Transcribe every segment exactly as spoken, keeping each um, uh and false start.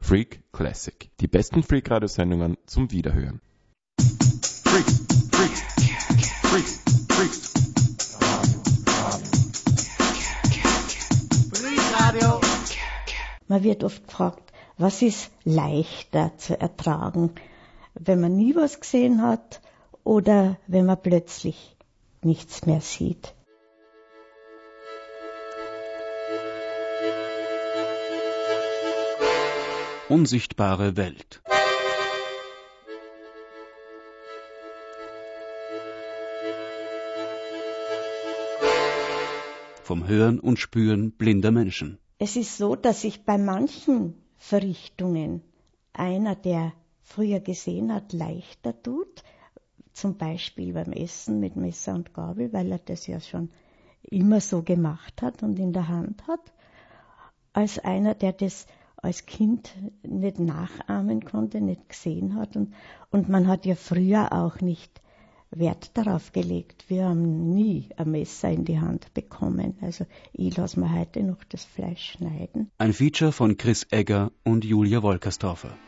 Freak Classic. Die besten Freak-Radio-Sendungen zum Wiederhören. Freak, Freak, Freak, Freak. Freak-Radio. Man wird oft gefragt, was ist leichter zu ertragen, wenn man nie was gesehen hat oder wenn man plötzlich nichts mehr sieht. Unsichtbare Welt. Vom Hören und Spüren blinder Menschen. Es ist so, dass sich bei manchen Verrichtungen einer, der früher gesehen hat, leichter tut. Zum Beispiel beim Essen mit Messer und Gabel, weil er das ja schon immer so gemacht hat und in der Hand hat, als einer, der das als Kind nicht nachahmen konnte, nicht gesehen hat. Und, und man hat ja früher auch nicht Wert darauf gelegt. Wir haben nie ein Messer in die Hand bekommen. Also ich lasse mir heute noch das Fleisch schneiden. Ein Feature von Chris Egger und Julia Wolkerstorfer.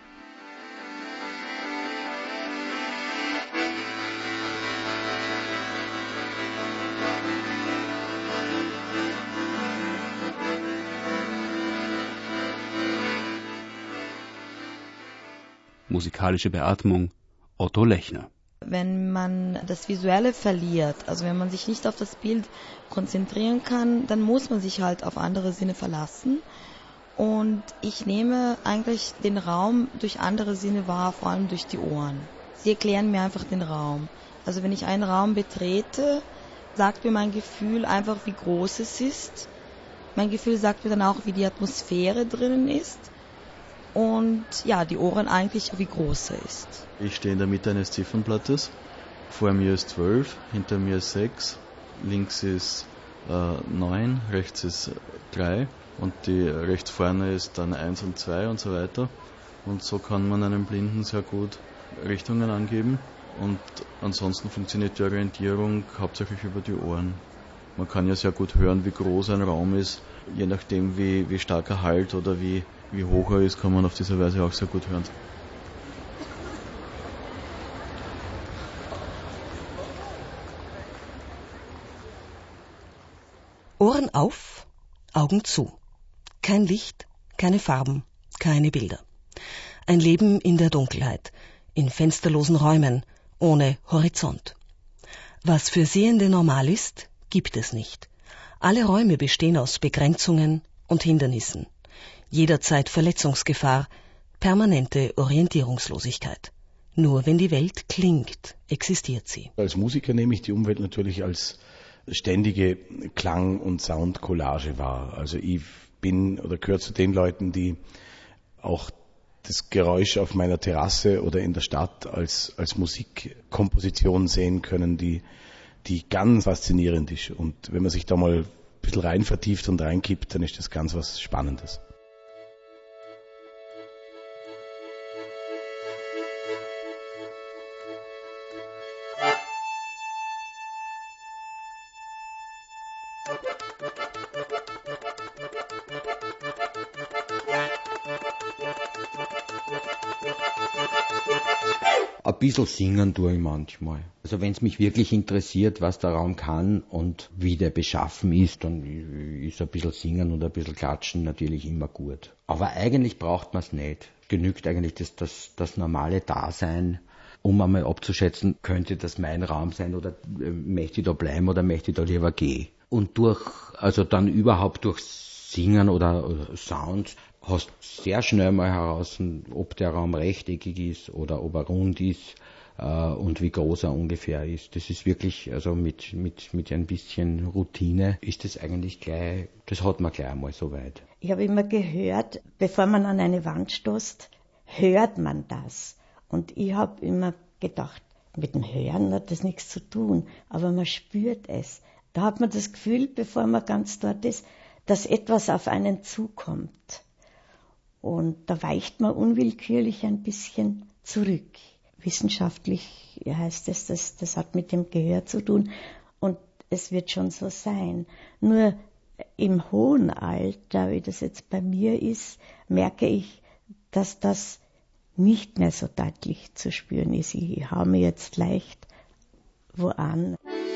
Musikalische Beatmung Otto Lechner. Wenn man das Visuelle verliert, also wenn man sich nicht auf das Bild konzentrieren kann, dann muss man sich halt auf andere Sinne verlassen. Und ich nehme eigentlich den Raum durch andere Sinne wahr, vor allem durch die Ohren. Sie erklären mir einfach den Raum. Also wenn ich einen Raum betrete, sagt mir mein Gefühl einfach, wie groß es ist. Mein Gefühl sagt mir dann auch, wie die Atmosphäre drinnen ist. Und ja, die Ohren eigentlich, wie groß er ist. Ich stehe in der Mitte eines Ziffernblattes. Vor mir ist zwölf, hinter mir ist sechs, links ist äh, neun, rechts ist drei und die rechts vorne ist dann eins und zwei und so weiter. Und so kann man einem Blinden sehr gut Richtungen angeben. Und ansonsten funktioniert die Orientierung hauptsächlich über die Ohren. Man kann ja sehr gut hören, wie groß ein Raum ist. Je nachdem, wie, wie stark er halt oder wie, wie hoch er ist, kann man auf diese Weise auch sehr gut hören. Ohren auf, Augen zu. Kein Licht, keine Farben, keine Bilder. Ein Leben in der Dunkelheit, in fensterlosen Räumen, ohne Horizont. Was für Sehende normal ist, gibt es nicht. Alle Räume bestehen aus Begrenzungen und Hindernissen. Jederzeit Verletzungsgefahr, permanente Orientierungslosigkeit. Nur wenn die Welt klingt, existiert sie. Als Musiker nehme ich die Umwelt natürlich als ständige Klang- und Soundcollage wahr. Also ich bin oder gehöre zu den Leuten, die auch das Geräusch auf meiner Terrasse oder in der Stadt als, als Musikkomposition sehen können, die, die ganz faszinierend ist. Und wenn man sich da mal ein bisschen rein vertieft und reinkippt, dann ist das ganz was Spannendes. Ein bisschen singen tue ich manchmal. Also wenn es mich wirklich interessiert, was der Raum kann und wie der beschaffen ist, dann ist ein bisschen singen und ein bisschen klatschen natürlich immer gut. Aber eigentlich braucht man es nicht. Genügt eigentlich das, das, das normale Dasein, um einmal abzuschätzen, könnte das mein Raum sein oder äh, möchte ich da bleiben oder möchte ich da lieber gehen. Und durch, also dann überhaupt durch Singen oder, oder Sound hast sehr schnell mal heraus, ob der Raum rechteckig ist oder ob er rund ist äh, und wie groß er ungefähr ist. Das ist wirklich, also mit, mit, mit ein bisschen Routine ist das eigentlich gleich, das hat man gleich einmal so weit. Ich habe immer gehört, bevor man an eine Wand stoßt, hört man das. Und ich habe immer gedacht, mit dem Hören hat das nichts zu tun, aber man spürt es. Da hat man das Gefühl, bevor man ganz dort ist, dass etwas auf einen zukommt. Und da weicht man unwillkürlich ein bisschen zurück. Wissenschaftlich heißt es, das, das hat mit dem Gehör zu tun und es wird schon so sein. Nur im hohen Alter, wie das jetzt bei mir ist, merke ich, dass das nicht mehr so deutlich zu spüren ist. Ich hau mir jetzt leicht wo an.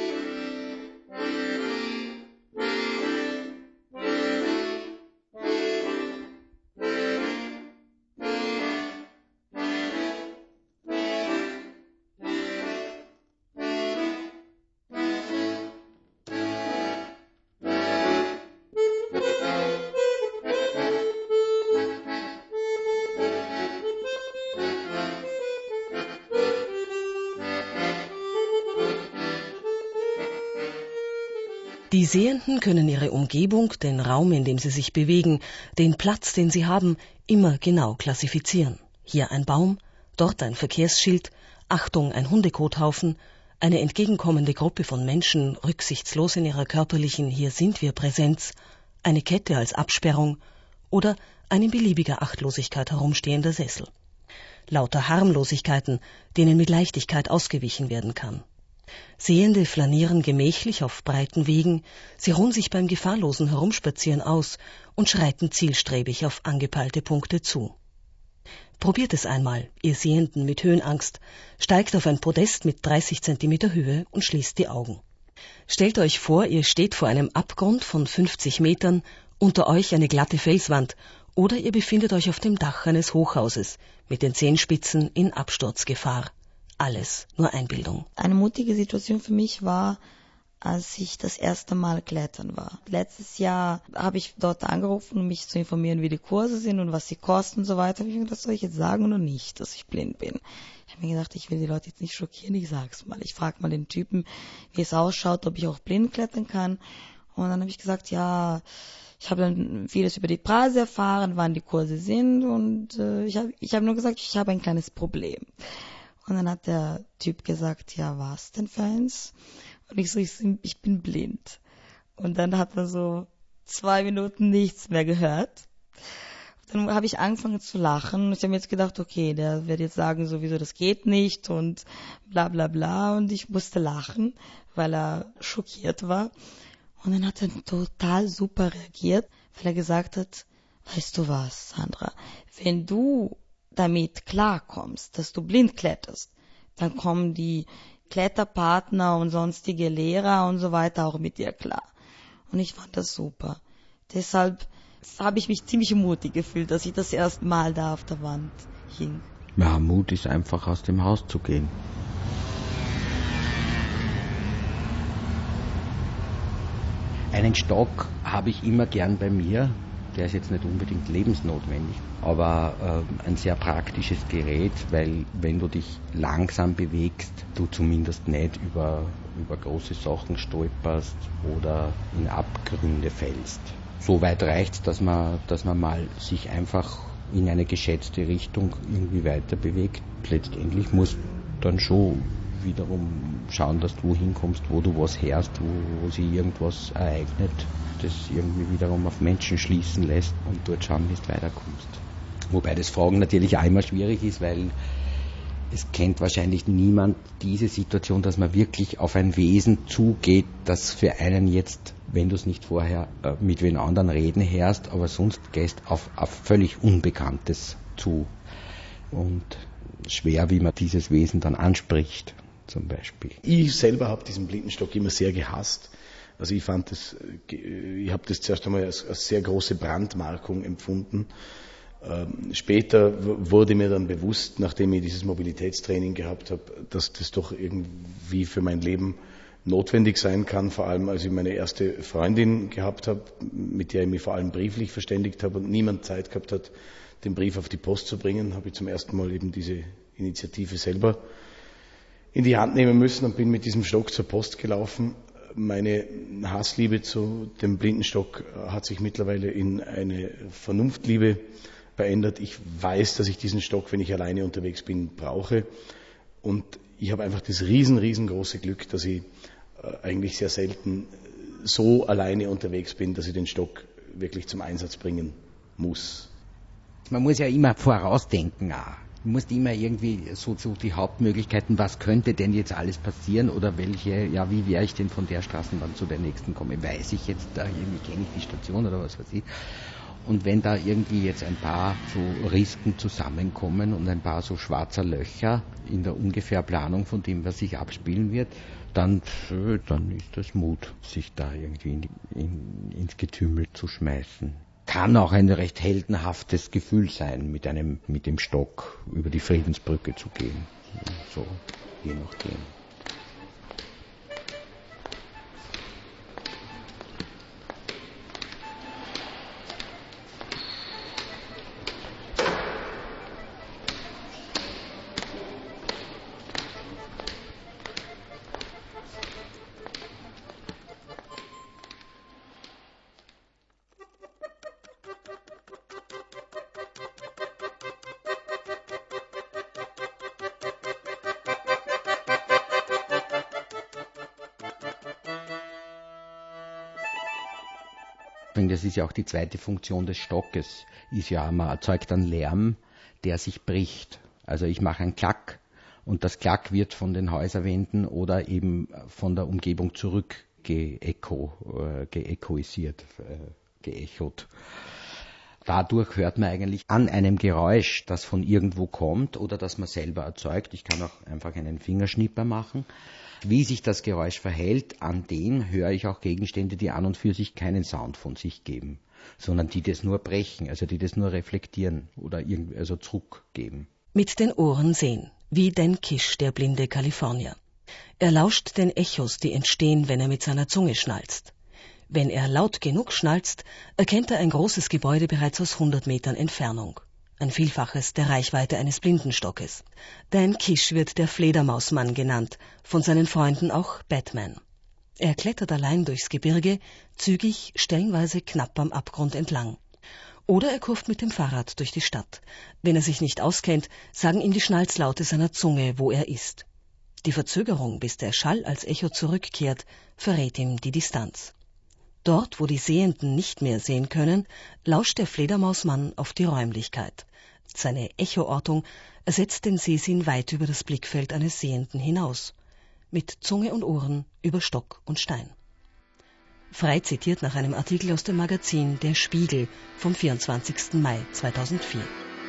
Die Sehenden können ihre Umgebung, den Raum, in dem sie sich bewegen, den Platz, den sie haben, immer genau klassifizieren. Hier ein Baum, dort ein Verkehrsschild, Achtung, ein Hundekothaufen, eine entgegenkommende Gruppe von Menschen, rücksichtslos in ihrer körperlichen Hier sind wir Präsenz, eine Kette als Absperrung oder ein in beliebiger Achtlosigkeit herumstehender Sessel. Lauter Harmlosigkeiten, denen mit Leichtigkeit ausgewichen werden kann. Sehende flanieren gemächlich auf breiten Wegen, sie ruhen sich beim gefahrlosen Herumspazieren aus und schreiten zielstrebig auf angepeilte Punkte zu. Probiert es einmal, ihr Sehenden mit Höhenangst, steigt auf ein Podest mit dreißig Zentimeter Höhe und schließt die Augen. Stellt euch vor, ihr steht vor einem Abgrund von fünfzig Metern, unter euch eine glatte Felswand oder ihr befindet euch auf dem Dach eines Hochhauses mit den Zehenspitzen in Absturzgefahr. Alles nur Einbildung. Eine mutige Situation für mich war, als ich das erste Mal klettern war. Letztes Jahr habe ich dort angerufen, um mich zu informieren, wie die Kurse sind und was sie kosten und so weiter. Hab ich mir gedacht, soll ich jetzt sagen oder nicht, dass ich blind bin? Ich habe mir gedacht, ich will die Leute jetzt nicht schockieren, ich sag's mal. Ich frage mal den Typen, wie es ausschaut, ob ich auch blind klettern kann. Und dann habe ich gesagt, ja, ich habe dann vieles über die Preise erfahren, wann die Kurse sind und äh, ich habe ich hab nur gesagt, ich habe ein kleines Problem. Und dann hat der Typ gesagt, ja, was denn für eins? Und ich so, ich, ich bin blind. Und dann hat man so zwei Minuten nichts mehr gehört. Dann habe ich angefangen zu lachen. Ich habe mir jetzt gedacht, okay, der wird jetzt sagen, sowieso das geht nicht und bla bla bla. Und ich musste lachen, weil er schockiert war. Und dann hat er total super reagiert, weil er gesagt hat, weißt du was, Sandra, wenn du damit klarkommst, dass du blind kletterst, dann kommen die Kletterpartner und sonstige Lehrer und so weiter auch mit dir klar. Und ich fand das super. Deshalb habe ich mich ziemlich mutig gefühlt, dass ich das erste Mal da auf der Wand hing. Ja, Mut ist einfach aus dem Haus zu gehen. Einen Stock habe ich immer gern bei mir. Der ist jetzt nicht unbedingt lebensnotwendig, aber äh, ein sehr praktisches Gerät, weil wenn du dich langsam bewegst, du zumindest nicht über, über große Sachen stolperst oder in Abgründe fällst. So weit reicht's, dass man, dass man mal sich einfach in eine geschätzte Richtung irgendwie weiter bewegt. Letztendlich musst du dann schon wiederum schauen, dass du hinkommst, wo du was hörst, wo, wo sich irgendwas ereignet, das irgendwie wiederum auf Menschen schließen lässt und dort schauen, wie du weiterkommst. Wobei das Fragen natürlich auch immer schwierig ist, weil es kennt wahrscheinlich niemand diese Situation, dass man wirklich auf ein Wesen zugeht, das für einen jetzt, wenn du es nicht vorher äh, mit wen anderen reden hörst, aber sonst gehst auf, auf völlig Unbekanntes zu. Und schwer, wie man dieses Wesen dann anspricht, zum Beispiel. Ich selber habe diesen Blindenstock immer sehr gehasst. Also ich fand das, ich habe das zuerst einmal als, als sehr große Brandmarkung empfunden. Ähm, später wurde mir dann bewusst, nachdem ich dieses Mobilitätstraining gehabt habe, dass das doch irgendwie für mein Leben notwendig sein kann, vor allem als ich meine erste Freundin gehabt habe, mit der ich mich vor allem brieflich verständigt habe und niemand Zeit gehabt hat, den Brief auf die Post zu bringen, habe ich zum ersten Mal eben diese Initiative selber in die Hand nehmen müssen und bin mit diesem Stock zur Post gelaufen. Meine Hassliebe zu dem Blindenstock hat sich mittlerweile in eine Vernunftliebe verändert. Ich weiß, dass ich diesen Stock, wenn ich alleine unterwegs bin, brauche. Und ich habe einfach das riesen, riesengroße Glück, dass ich eigentlich sehr selten so alleine unterwegs bin, dass ich den Stock wirklich zum Einsatz bringen muss. Man muss ja immer vorausdenken auch. Du musst immer irgendwie so, so die Hauptmöglichkeiten, was könnte denn jetzt alles passieren oder welche, ja, wie wäre ich denn von der Straßenbahn zu der nächsten komme, weiß ich jetzt, da irgendwie kenne ich die Station oder was weiß ich. Und wenn da irgendwie jetzt ein paar so Risken zusammenkommen und ein paar so schwarzer Löcher in der ungefähr Planung von dem, was sich abspielen wird, dann, dann ist das Mut, sich da irgendwie in, in, ins Getümmel zu schmeißen. Kann auch ein recht heldenhaftes Gefühl sein, mit einem, mit dem Stock über die Friedensbrücke zu gehen. So, je nachdem. Das ist ja auch die zweite Funktion des Stockes, ist ja, man erzeugt einen Lärm, der sich bricht. Also ich mache einen Klack und das Klack wird von den Häuserwänden oder eben von der Umgebung zurück geecho, äh, geechoisiert, äh, geechot. Dadurch hört man eigentlich an einem Geräusch, das von irgendwo kommt oder das man selber erzeugt. Ich kann auch einfach einen Fingerschnipper machen. Wie sich das Geräusch verhält, an den höre ich auch Gegenstände, die an und für sich keinen Sound von sich geben, sondern die das nur brechen, also die das nur reflektieren oder irgendwie also zurückgeben. Mit den Ohren sehen, wie Dan Kish, der blinde Kalifornier. Er lauscht den Echos, die entstehen, wenn er mit seiner Zunge schnalzt. Wenn er laut genug schnalzt, erkennt er ein großes Gebäude bereits aus hundert Metern Entfernung. Ein Vielfaches der Reichweite eines Blindenstockes. Dan Kish wird der Fledermausmann genannt, von seinen Freunden auch Batman. Er klettert allein durchs Gebirge, zügig, stellenweise knapp am Abgrund entlang. Oder er kurft mit dem Fahrrad durch die Stadt. Wenn er sich nicht auskennt, sagen ihm die Schnalzlaute seiner Zunge, wo er ist. Die Verzögerung, bis der Schall als Echo zurückkehrt, verrät ihm die Distanz. Dort, wo die Sehenden nicht mehr sehen können, lauscht der Fledermausmann auf die Räumlichkeit. Seine Echoortung ersetzt den Sehsinn weit über das Blickfeld eines Sehenden hinaus. Mit Zunge und Ohren über Stock und Stein. Frei zitiert nach einem Artikel aus dem Magazin Der Spiegel vom vierundzwanzigsten Mai zweitausendvier.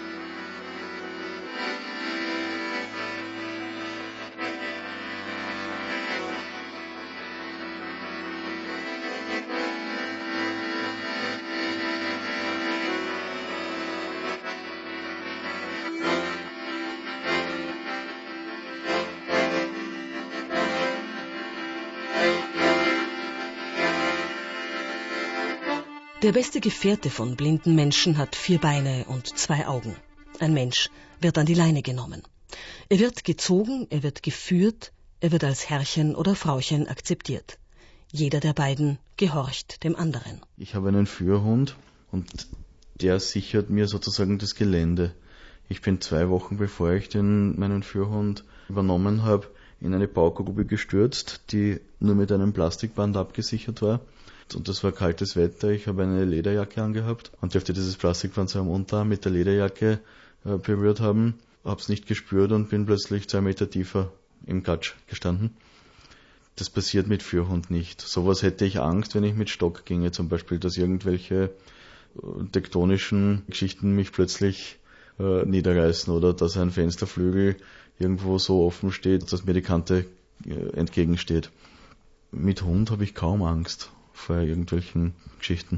Der beste Gefährte von blinden Menschen hat vier Beine und zwei Augen. Ein Mensch wird an die Leine genommen. Er wird gezogen, er wird geführt, er wird als Herrchen oder Frauchen akzeptiert. Jeder der beiden gehorcht dem anderen. Ich habe einen Führhund und der sichert mir sozusagen das Gelände. Ich bin zwei Wochen bevor ich den, meinen Führhund übernommen habe, in eine Baugrube gestürzt, die nur mit einem Plastikband abgesichert war. Und das war kaltes Wetter, ich habe eine Lederjacke angehabt und dürfte dieses Plastikband so am Unterarm mit der Lederjacke äh, berührt haben, habe es nicht gespürt und bin plötzlich zwei Meter tiefer im Gatsch gestanden. Das passiert mit Führhund nicht. Sowas hätte ich Angst, wenn ich mit Stock ginge, zum Beispiel, dass irgendwelche äh, tektonischen Geschichten mich plötzlich äh, niederreißen oder dass ein Fensterflügel irgendwo so offen steht, dass mir die Kante äh, entgegensteht. Mit Hund habe ich kaum Angst vor irgendwelchen Geschichten.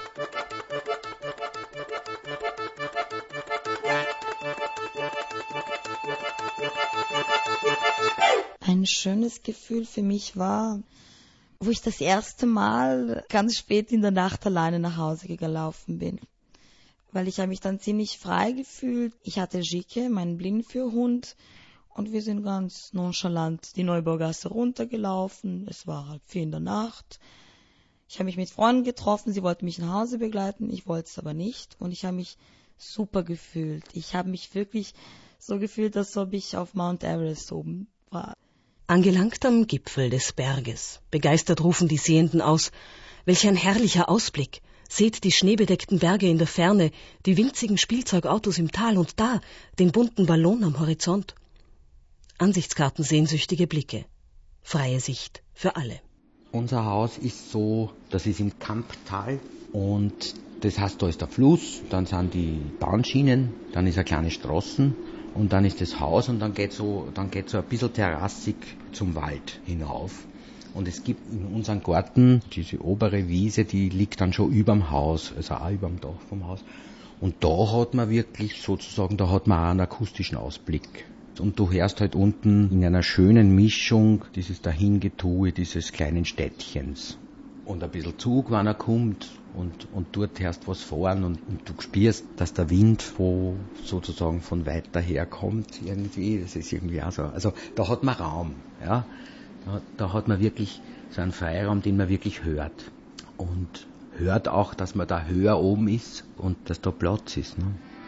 Ein schönes Gefühl für mich war, wo ich das erste Mal ganz spät in der Nacht alleine nach Hause gelaufen bin. Weil ich habe mich dann ziemlich frei gefühlt. Ich hatte Jike, meinen Blindenführhund, und wir sind ganz nonchalant die Neubaugasse runtergelaufen. Es war halb vier in der Nacht. Ich habe mich mit Freunden getroffen, sie wollten mich nach Hause begleiten, ich wollte es aber nicht und ich habe mich super gefühlt. Ich habe mich wirklich so gefühlt, als ob ich auf Mount Everest oben war. Angelangt am Gipfel des Berges, begeistert rufen die Sehenden aus: Welch ein herrlicher Ausblick! Seht die schneebedeckten Berge in der Ferne, die winzigen Spielzeugautos im Tal und da den bunten Ballon am Horizont. Ansichtskarten sehnsüchtige Blicke, freie Sicht für alle. Unser Haus ist so, das ist im Kamptal und das heißt, da ist der Fluss, dann sind die Bahnschienen, dann ist eine kleine Straße und dann ist das Haus und dann geht so, dann geht so ein bisschen terrassig zum Wald hinauf. Und es gibt in unserem Garten diese obere Wiese, die liegt dann schon überm Haus, also auch überm Dach vom Haus. Und da hat man wirklich sozusagen, da hat man auch einen akustischen Ausblick. Und du hörst halt unten in einer schönen Mischung dieses Dahingetue dieses kleinen Städtchens. Und ein bisschen Zug, wenn er kommt, und, und dort hörst du was fahren und, und du spürst, dass der Wind wo sozusagen von weiter her kommt irgendwie. Das ist irgendwie auch so. Also da hat man Raum, ja. Da, da hat man wirklich so einen Freiraum, den man wirklich hört. Und hört auch, dass man da höher oben ist und dass da Platz ist. Ne?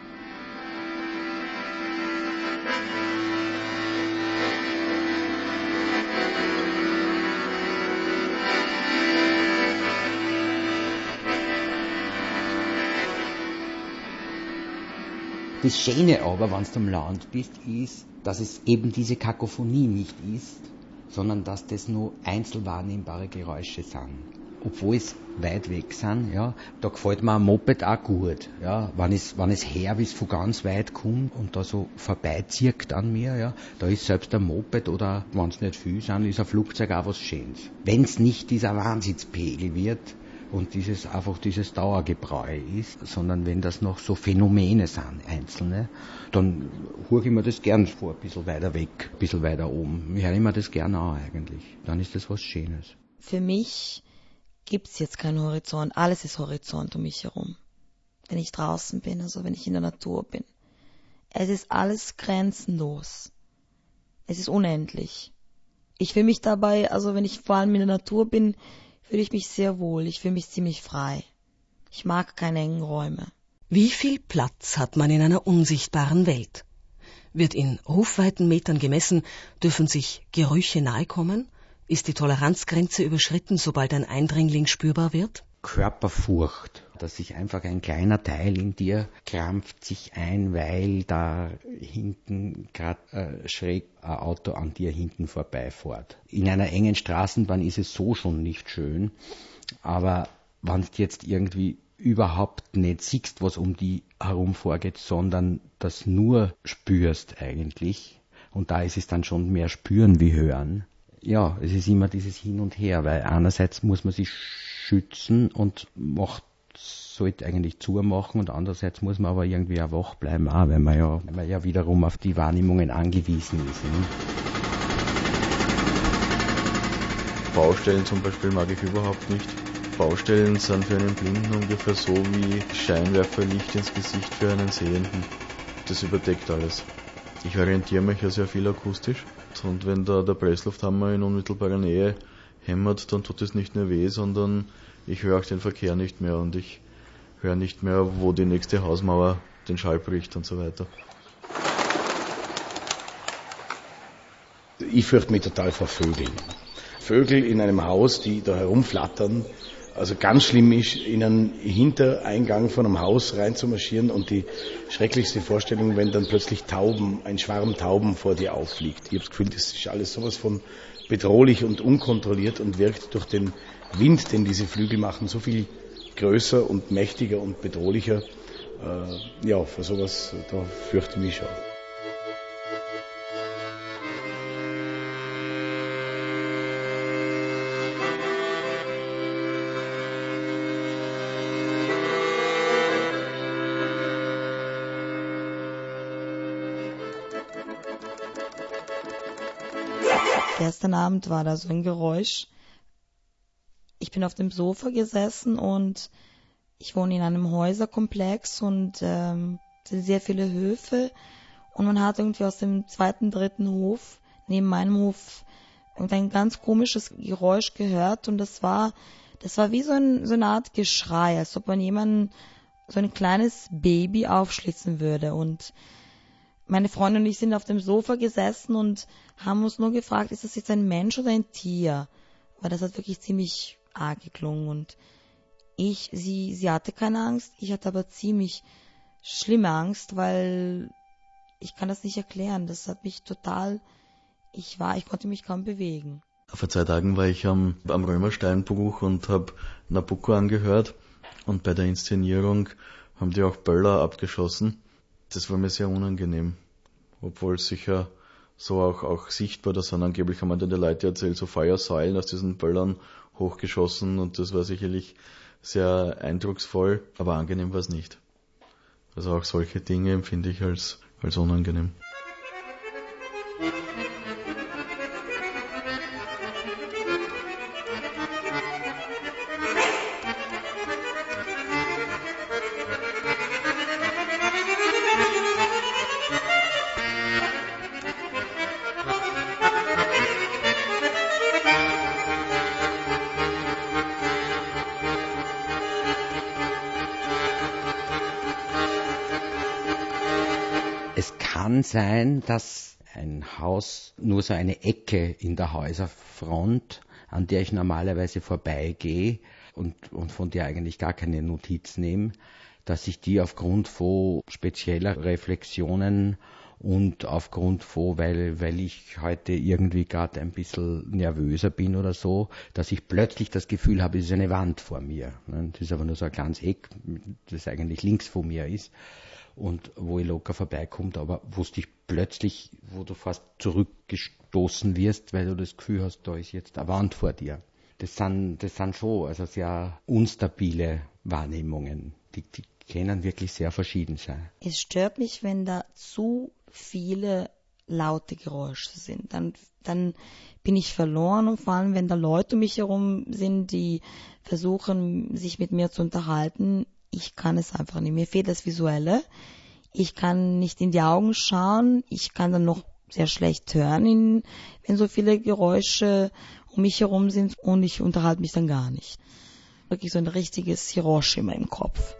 Das Schöne aber, wenn du am Land bist, ist, dass es eben diese Kakophonie nicht ist, sondern dass das nur einzeln wahrnehmbare Geräusche sind. Obwohl es weit weg sind, ja, da gefällt mir ein Moped auch gut, ja, wenn es, wenn es her bis von ganz weit kommt und da so vorbeizirkt an mir, ja, da ist selbst ein Moped oder, wenn es nicht viel sind, ist ein Flugzeug auch was Schönes. Wenn es nicht dieser Wahnsinnspegel wird, und dieses einfach dieses Dauergebräu ist, sondern wenn das noch so Phänomene sind, einzelne, dann höre ich mir das gern vor, ein bisschen weiter weg, ein bisschen weiter oben. Ich höre mir das gern an eigentlich. Dann ist das was Schönes. Für mich gibt's jetzt keinen Horizont. Alles ist Horizont um mich herum. Wenn ich draußen bin, also wenn ich in der Natur bin. Es ist alles grenzenlos. Es ist unendlich. Ich fühle mich dabei, also wenn ich vor allem in der Natur bin, fühle ich mich sehr wohl. Ich fühle mich ziemlich frei. Ich mag keine engen Räume. Wie viel Platz hat man in einer unsichtbaren Welt? Wird in rufweiten Metern gemessen, dürfen sich Gerüche nahe kommen? Ist die Toleranzgrenze überschritten, sobald ein Eindringling spürbar wird? Körperfurcht, dass sich einfach ein kleiner Teil in dir krampft sich ein, weil da hinten gerade äh, schräg ein Auto an dir hinten vorbeifährt. In einer engen Straßenbahn ist es so schon nicht schön, aber wenn du jetzt irgendwie überhaupt nicht siehst, was um die herum vorgeht, sondern das nur spürst eigentlich, und da ist es dann schon mehr spüren wie hören. Ja, es ist immer dieses Hin und Her, weil einerseits muss man sich schützen und macht, sollte eigentlich zumachen und andererseits muss man aber irgendwie auch wach bleiben, auch, weil man ja, weil man ja wiederum auf die Wahrnehmungen angewiesen ist. Ne? Baustellen zum Beispiel mag ich überhaupt nicht. Baustellen sind für einen Blinden ungefähr so wie Scheinwerferlicht ins Gesicht für einen Sehenden. Das überdeckt alles. Ich orientiere mich ja sehr viel akustisch und wenn da der Presslufthammer in unmittelbarer Nähe hämmert, dann tut es nicht nur weh, sondern ich höre auch den Verkehr nicht mehr und ich höre nicht mehr, wo die nächste Hausmauer den Schall bricht und so weiter. Ich fürchte mich total vor Vögeln. Vögel in einem Haus, die da herumflattern. Also ganz schlimm ist, in einen Hintereingang von einem Haus reinzumarschieren und die schrecklichste Vorstellung, wenn dann plötzlich Tauben, ein Schwarm Tauben vor dir auffliegt. Ich habe das Gefühl, das ist alles sowas von bedrohlich und unkontrolliert und wirkt durch den Wind, den diese Flügel machen, so viel größer und mächtiger und bedrohlicher. Äh, ja, vor sowas, da fürchte ich mich schon. Gestern Abend war da so ein Geräusch. Ich bin auf dem Sofa gesessen und ich wohne in einem Häuserkomplex und ähm, es sind sehr viele Höfe und man hat irgendwie aus dem zweiten, dritten Hof, neben meinem Hof, ein ganz komisches Geräusch gehört und das war, das war wie so, ein, so eine Art Geschrei, als ob man jemanden, so ein kleines Baby aufschlitzen würde und meine Freundin und ich sind auf dem Sofa gesessen und haben uns nur gefragt, ist das jetzt ein Mensch oder ein Tier? Weil das hat wirklich ziemlich arg geklungen und ich, sie, sie hatte keine Angst, ich hatte aber ziemlich schlimme Angst, weil ich kann das nicht erklären. Das hat mich total, ich war, ich konnte mich kaum bewegen. Vor zwei Tagen war ich am, am Römersteinbruch und habe Nabucco angehört. Und bei der Inszenierung haben die auch Böller abgeschossen. Das war mir sehr unangenehm. Obwohl es sicher so auch, auch sichtbar, da sind angeblich, haben die Leute erzählt, so Feuersäulen aus diesen Böllern hochgeschossen. Und das war sicherlich sehr eindrucksvoll, aber angenehm war es nicht. Also auch solche Dinge empfinde ich als, als unangenehm. Es kann sein, dass ein Haus nur so eine Ecke in der Häuserfront, an der ich normalerweise vorbeigehe und, und von der eigentlich gar keine Notiz nehme, dass ich die aufgrund von spezieller Reflexionen und aufgrund von, weil, weil ich heute irgendwie gerade ein bisschen nervöser bin oder so, dass ich plötzlich das Gefühl habe, es ist eine Wand vor mir. Das ist aber nur so ein kleines Eck, das eigentlich links von mir ist. Und wo ich locker vorbeikommt, aber wo du dich plötzlich, wo du fast zurückgestoßen wirst, weil du das Gefühl hast, da ist jetzt eine Wand vor dir. Das sind, das sind schon also sehr unstabile Wahrnehmungen, die, die können wirklich sehr verschieden sein. Es stört mich, wenn da zu viele laute Geräusche sind. Dann, dann bin ich verloren, und vor allem, wenn da Leute um mich herum sind, die versuchen, sich mit mir zu unterhalten. Ich kann es einfach nicht. Mir fehlt das Visuelle. Ich kann nicht in die Augen schauen. Ich kann dann noch sehr schlecht hören, in, wenn so viele Geräusche um mich herum sind, und ich unterhalte mich dann gar nicht. Wirklich so ein richtiges Hiroshima im Kopf.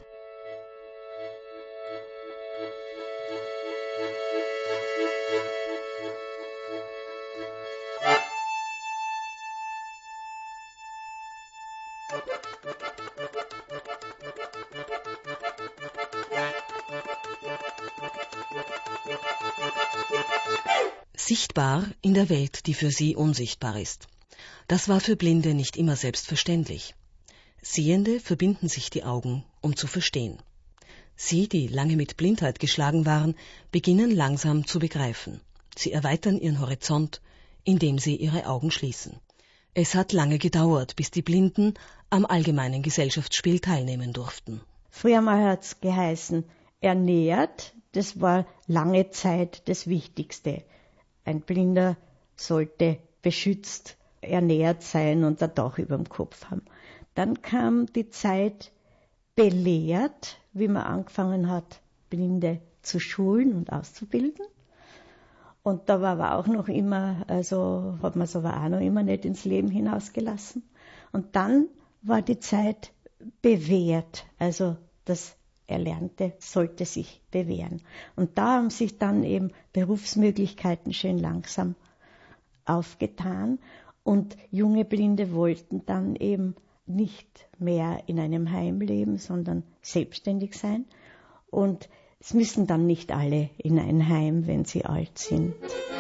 Sichtbar in der Welt, die für sie unsichtbar ist. Das war für Blinde nicht immer selbstverständlich. Sehende verbinden sich die Augen, um zu verstehen. Sie, die lange mit Blindheit geschlagen waren, beginnen langsam zu begreifen. Sie erweitern ihren Horizont, indem sie ihre Augen schließen. Es hat lange gedauert, bis die Blinden am allgemeinen Gesellschaftsspiel teilnehmen durften. Früher mal hat es geheißen, ernährt, das war lange Zeit das Wichtigste. Ein Blinder sollte beschützt, ernährt sein und ein Dach über dem Kopf haben. Dann kam die Zeit belehrt, wie man angefangen hat, Blinde zu schulen und auszubilden. Und da war aber auch noch immer, also hat man es aber auch noch immer nicht ins Leben hinausgelassen. Und dann war die Zeit bewährt, also das Erlernte sollte sich bewähren. Und da haben sich dann eben Berufsmöglichkeiten schön langsam aufgetan, und junge Blinde wollten dann eben nicht mehr in einem Heim leben, sondern selbstständig sein. Und es müssen dann nicht alle in ein Heim, wenn sie alt sind.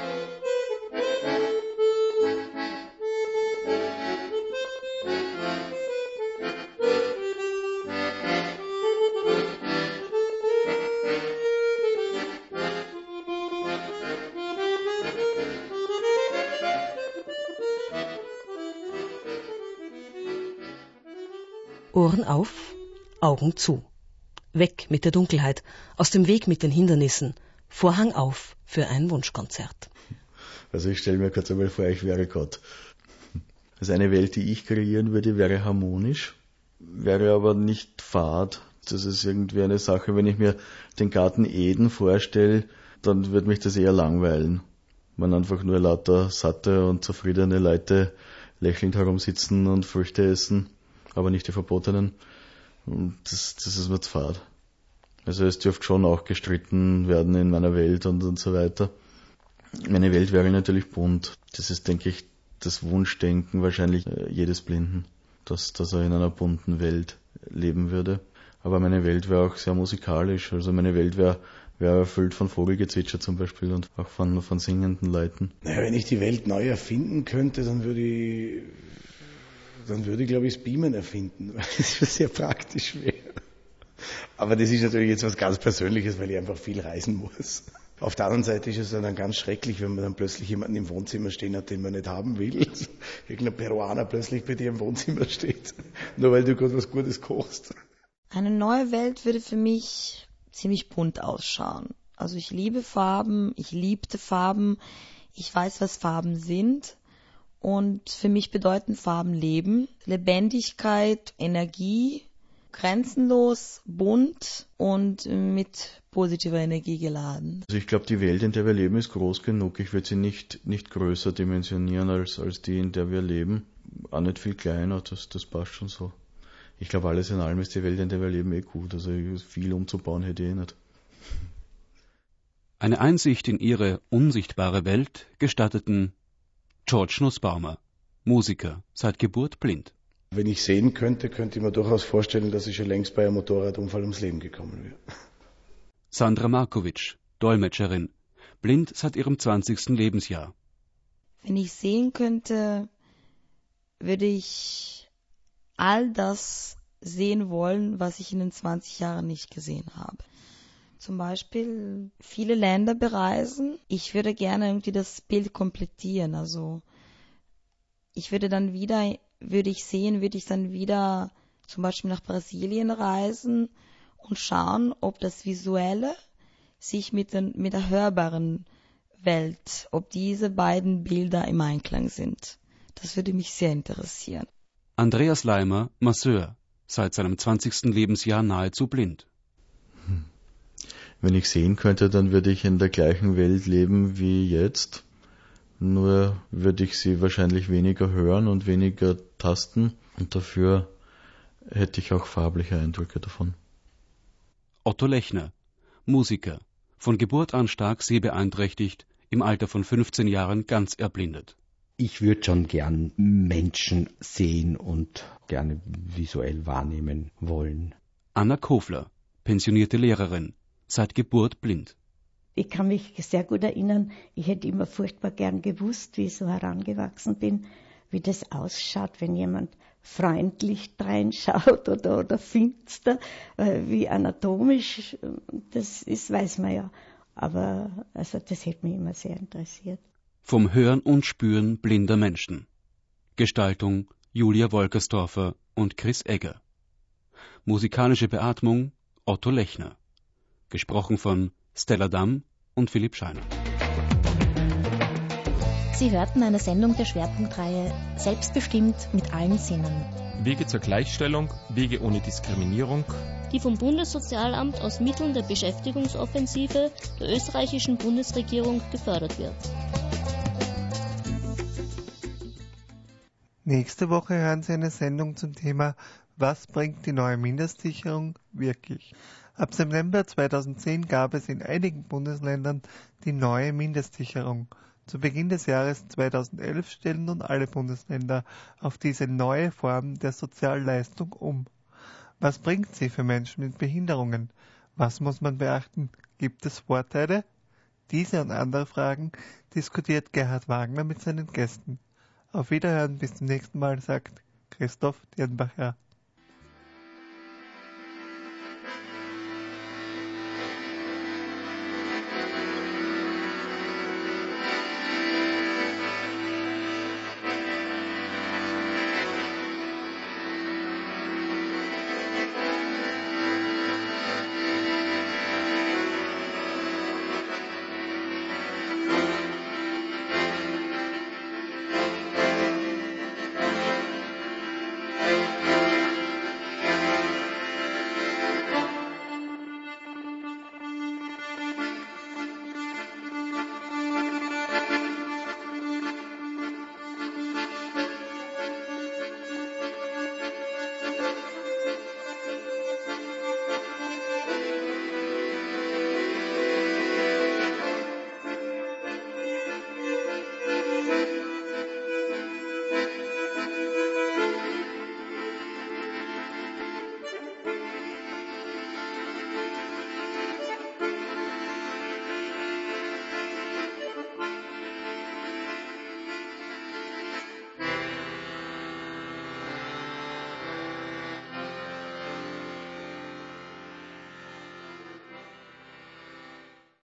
Ohren auf, Augen zu. Weg mit der Dunkelheit, aus dem Weg mit den Hindernissen. Vorhang auf für ein Wunschkonzert. Also ich stelle mir kurz einmal vor, ich wäre Gott. Also eine Welt, die ich kreieren würde, wäre harmonisch, wäre aber nicht fad. Das ist irgendwie eine Sache, wenn ich mir den Garten Eden vorstelle, dann würde mich das eher langweilen. Man einfach nur lauter satte und zufriedene Leute lächelnd herumsitzen und Früchte essen, aber nicht die verbotenen. Und das, das ist mir zu fad. Also es dürfte schon auch gestritten werden in meiner Welt und, und so weiter. Meine Welt wäre natürlich bunt. Das ist, denke ich, das Wunschdenken wahrscheinlich jedes Blinden, dass, dass er in einer bunten Welt leben würde. Aber meine Welt wäre auch sehr musikalisch. Also meine Welt wäre wäre erfüllt von Vogelgezwitscher zum Beispiel und auch von, von singenden Leuten. Naja, wenn ich die Welt neu erfinden könnte, dann würde ich, dann würde ich, glaube ich, das Beamen erfinden, weil das sehr praktisch wäre. Aber das ist natürlich jetzt was ganz Persönliches, weil ich einfach viel reisen muss. Auf der anderen Seite ist es dann ganz schrecklich, wenn man dann plötzlich jemanden im Wohnzimmer stehen hat, den man nicht haben will. Irgendein Peruaner plötzlich bei dir im Wohnzimmer steht, nur weil du gerade was Gutes kochst. Eine neue Welt würde für mich ziemlich bunt ausschauen. Also ich liebe Farben, ich liebte Farben, ich weiß, was Farben sind. Und für mich bedeuten Farben Leben, Lebendigkeit, Energie, grenzenlos, bunt und mit positiver Energie geladen. Also ich glaube, die Welt, in der wir leben, ist groß genug. Ich würde sie nicht, nicht größer dimensionieren als, als die, in der wir leben. Auch nicht viel kleiner, das, das passt schon so. Ich glaube, alles in allem ist die Welt, in der wir leben, eh gut. Also viel umzubauen hätte ich eh nicht. Eine Einsicht in ihre unsichtbare Welt gestatteten George Nussbaumer, Musiker, seit Geburt blind. Wenn ich sehen könnte, könnte ich mir durchaus vorstellen, dass ich schon längst bei einem Motorradunfall ums Leben gekommen wäre. Sandra Markovic, Dolmetscherin, blind seit ihrem zwanzigsten Lebensjahr. Wenn ich sehen könnte, würde ich all das sehen wollen, was ich in den zwanzig Jahren nicht gesehen habe. Zum Beispiel viele Länder bereisen. Ich würde gerne irgendwie das Bild komplettieren. Also ich würde dann wieder, würde ich sehen, würde ich dann wieder zum Beispiel nach Brasilien reisen und schauen, ob das Visuelle sich mit, den, mit der hörbaren Welt, ob diese beiden Bilder im Einklang sind. Das würde mich sehr interessieren. Andreas Leimer, Masseur, seit seinem zwanzigsten Lebensjahr nahezu blind. Wenn ich sehen könnte, dann würde ich in der gleichen Welt leben wie jetzt. Nur würde ich sie wahrscheinlich weniger hören und weniger tasten. Und dafür hätte ich auch farbliche Eindrücke davon. Otto Lechner, Musiker, von Geburt an stark sehbeeinträchtigt, im Alter von fünfzehn Jahren ganz erblindet. Ich würde schon gern Menschen sehen und gerne visuell wahrnehmen wollen. Anna Kofler, pensionierte Lehrerin, seit Geburt blind. Ich kann mich sehr gut erinnern, ich hätte immer furchtbar gern gewusst, wie ich so herangewachsen bin, wie das ausschaut, wenn jemand freundlich reinschaut oder, oder finster, wie anatomisch das ist, weiß man ja. Aber also das hätte mich immer sehr interessiert. Vom Hören und Spüren blinder Menschen. Gestaltung Julia Wolkerstorfer und Chris Egger. Musikalische Beatmung Otto Lechner. Gesprochen von Stella Damm und Philipp Scheiner. Sie hörten eine Sendung der Schwerpunktreihe Selbstbestimmt mit allen Sinnen. Wege zur Gleichstellung, Wege ohne Diskriminierung, die vom Bundessozialamt aus Mitteln der Beschäftigungsoffensive der österreichischen Bundesregierung gefördert wird. Nächste Woche hören Sie eine Sendung zum Thema Was bringt die neue Mindestsicherung wirklich? Ab September zweitausendzehn gab es in einigen Bundesländern die neue Mindestsicherung. Zu Beginn des Jahres zweitausendelf stellen nun alle Bundesländer auf diese neue Form der Sozialleistung um. Was bringt sie für Menschen mit Behinderungen? Was muss man beachten? Gibt es Vorteile? Diese und andere Fragen diskutiert Gerhard Wagner mit seinen Gästen. Auf Wiederhören, bis zum nächsten Mal, sagt Christoph Dirnbacher.